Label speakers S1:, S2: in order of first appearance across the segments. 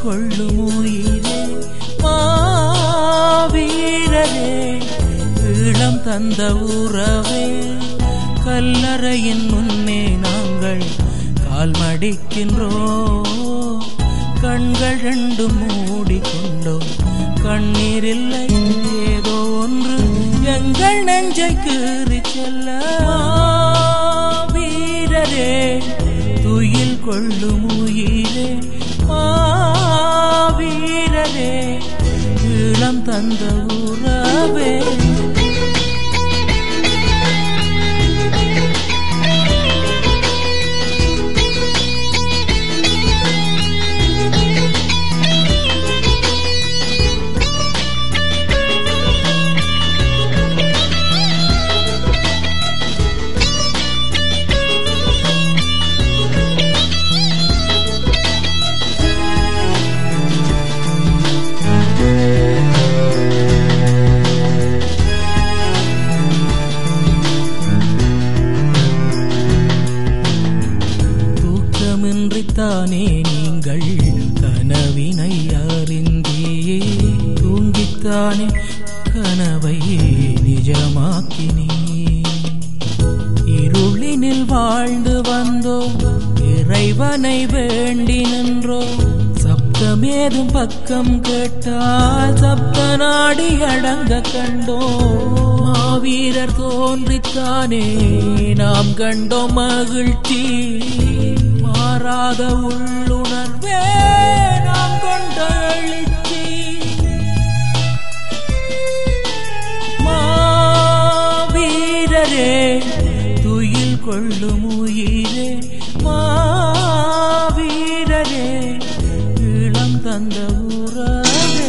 S1: கொள்ளும் உயிரே மாவீரரே, ஈழம் தந்த உறவே, கல்லறையின் முன்னே நாங்கள் கால் மடிக்கின்றோம். கண்கள் ரெண்டும் மூடிக்கொண்டோம், கண்ணீரில்லை, ஏதோ ஒன்று எங்கள் நெஞ்சை கீறி செல்ல. வீரரே, துயில் கொள்ளும் உயிரே வீரரே, ஈழம் தந்த உறவே. தானே நீங்கள் கனவினை அறிந்தே, தூங்கித்தானே கனவை நிஜமாக்கினே. இருளினில் வாழ்ந்து வந்தோம், இறைவனை வேண்டி நின்றோம். சப்தமேதும் பக்கம் கேட்டால் சப்த நாடி அடங்க கண்டோம். மாவீரர் தோன்றித்தானே நாம் கண்டோம் மகிழ்ச்சி. மாறாத உள்ளுணர்வே நாம் கொண்ட எழுச்சி. மாவீரரே, துயில் கொள்ளும் உயிரே மாவீரரே, ஈழம் தந்த உறவே.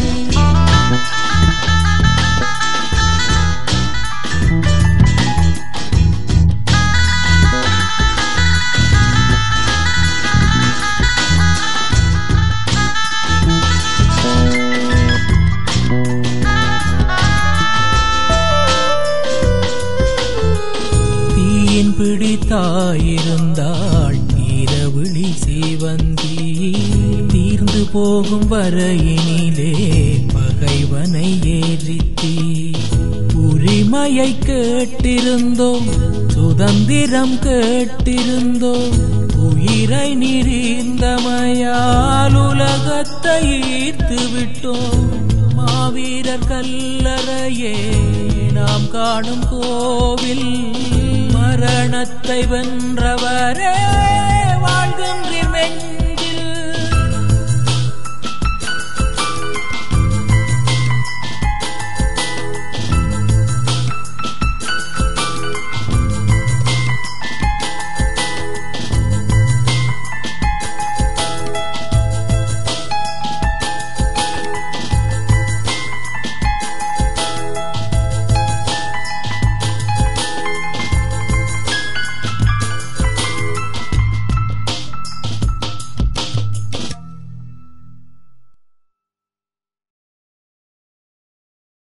S1: பிடித்தாயிருந்தாள் இரவிழி சிவந்தி, தீர்ந்து போகும் வரையினிலே பகைவனை ஏறித்தீ. உரிமையை கேட்டிருந்தோம், சுதந்திரம் கேட்டிருந்தோம், உயிரை நிறிந்தமையால் உலகத்தை ஈர்த்து விட்டோம். மாவீரர் கல்லறையே நாம் காணும் கோவில், மரணத்தை வென்றவரே